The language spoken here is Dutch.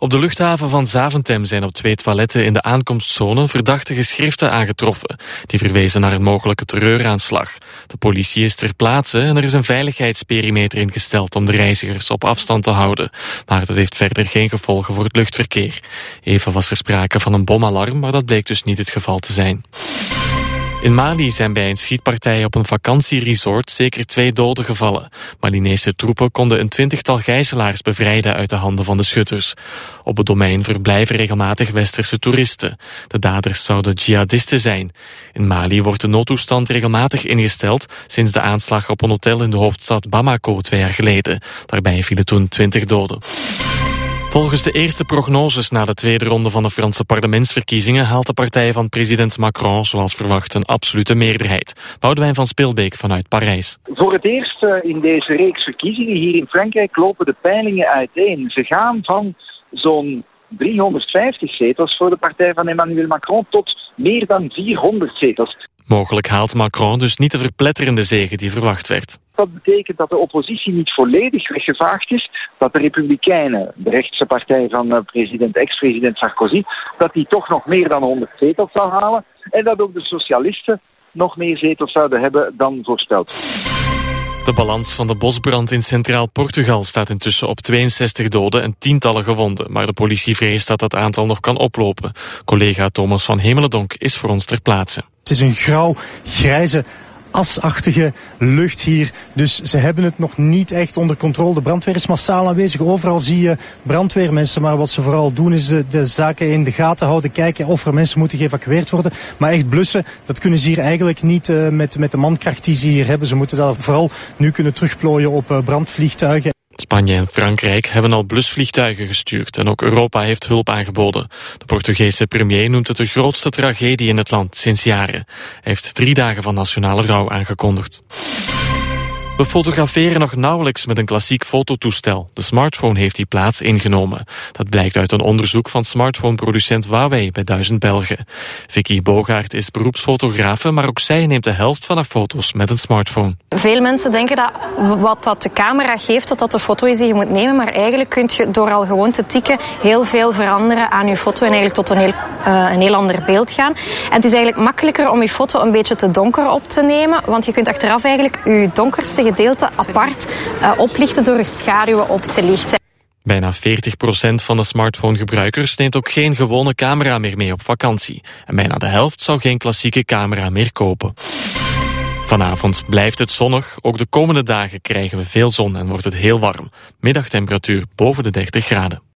Op de luchthaven van Zaventem zijn op 2 toiletten in de aankomstzone verdachte geschriften aangetroffen. Die verwezen naar een mogelijke terreuraanslag. De politie is ter plaatse en er is een veiligheidsperimeter ingesteld om de reizigers op afstand te houden. Maar dat heeft verder geen gevolgen voor het luchtverkeer. Even was er sprake van een bomalarm, maar dat bleek dus niet het geval te zijn. In Mali zijn bij een schietpartij op een vakantieresort zeker 2 doden gevallen. Malinese troepen konden een 20-tal gijzelaars bevrijden uit de handen van de schutters. Op het domein verblijven regelmatig westerse toeristen. De daders zouden jihadisten zijn. In Mali wordt de noodtoestand regelmatig ingesteld sinds de aanslag op een hotel in de hoofdstad Bamako 2 jaar geleden. Daarbij vielen toen 20 doden. Volgens de eerste prognoses na de tweede ronde van de Franse parlementsverkiezingen haalt de partij van president Macron zoals verwacht een absolute meerderheid. Boudewijn van Spilbeek vanuit Parijs. Voor het eerst in deze reeks verkiezingen hier in Frankrijk lopen de peilingen uiteen. Ze gaan van zo'n 350 zetels voor de partij van Emmanuel Macron tot meer dan 400 zetels. Mogelijk haalt Macron dus niet de verpletterende zege die verwacht werd. Dat betekent dat de oppositie niet volledig weggevaagd is, dat de Republikeinen, de rechtse partij van ex-president Sarkozy, dat die toch nog meer dan 100 zetels zou halen en dat ook de socialisten nog meer zetels zouden hebben dan voorspeld. De balans van de bosbrand in Centraal Portugal staat intussen op 62 doden en tientallen gewonden, maar de politie vreest dat dat aantal nog kan oplopen. Collega Thomas van Hemelendonk is voor ons ter plaatse. Het is een grauw, grijze, asachtige lucht hier. Dus ze hebben het nog niet echt onder controle. De brandweer is massaal aanwezig. Overal zie je brandweermensen. Maar wat ze vooral doen is de zaken in de gaten houden. Kijken of er mensen moeten geëvacueerd worden. Maar echt blussen, dat kunnen ze hier eigenlijk niet met de mankracht die ze hier hebben. Ze moeten dat vooral nu kunnen terugplooien op brandvliegtuigen. Spanje en Frankrijk hebben al blusvliegtuigen gestuurd en ook Europa heeft hulp aangeboden. De Portugese premier noemt het de grootste tragedie in het land sinds jaren. Hij heeft 3 dagen van nationale rouw aangekondigd. We fotograferen nog nauwelijks met een klassiek fototoestel. De smartphone heeft die plaats ingenomen. Dat blijkt uit een onderzoek van smartphoneproducent Huawei bij 1000 Belgen. Vicky Bogaert is beroepsfotografe, maar ook zij neemt de helft van haar foto's met een smartphone. Veel mensen denken dat wat dat de camera geeft, dat de foto is die je moet nemen. Maar eigenlijk kun je door al gewoon te tikken heel veel veranderen aan je foto en eigenlijk tot een heel ander beeld gaan. En het is eigenlijk makkelijker om je foto een beetje te donker op te nemen, want je kunt achteraf eigenlijk je donkerste gedeelte apart oplichten door je schaduwen op te lichten. Bijna 40% van de smartphonegebruikers neemt ook geen gewone camera meer mee op vakantie. En bijna de helft zou geen klassieke camera meer kopen. Vanavond blijft het zonnig. Ook de komende dagen krijgen we veel zon en wordt het heel warm. Middagtemperatuur boven de 30 graden.